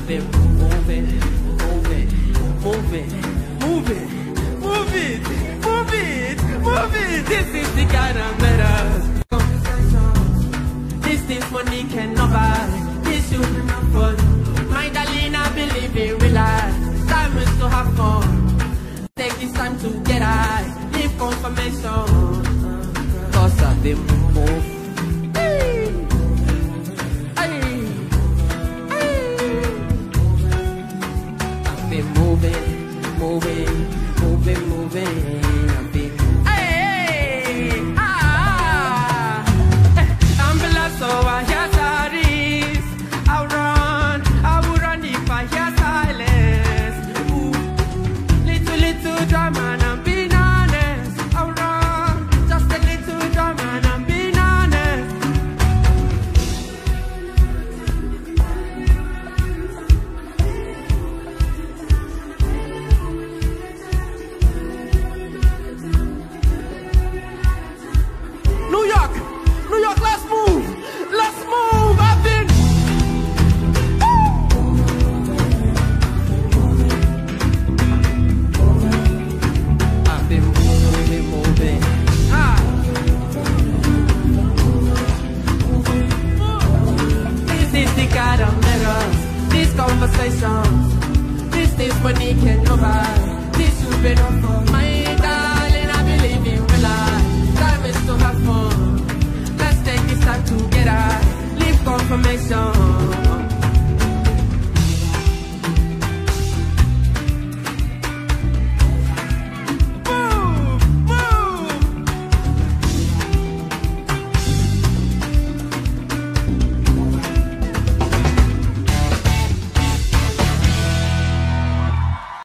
been moving, moving, moving, moving, moving, moving, moving. This is the kind of matters. This money cannot buy. This should be my fun. My darling, I believe in real life. Time is to have fun. Take this time to get high. Leave confirmation. Cause I've been moving. Moving, moving, moving. I've been I'm blessed, so I hear stories. I'll run, I would run if I hear silence. Ooh, little drama, and I'm being honest. I'll run, just a little drama, and I'm being honest. New York, let's move, I've been moving. This is the kind of mirrors, these conversations, this money cannot buy. This should be enough for my darling, I believe in real life. Time is to have fun. Let's take this time together. Leave confirmation.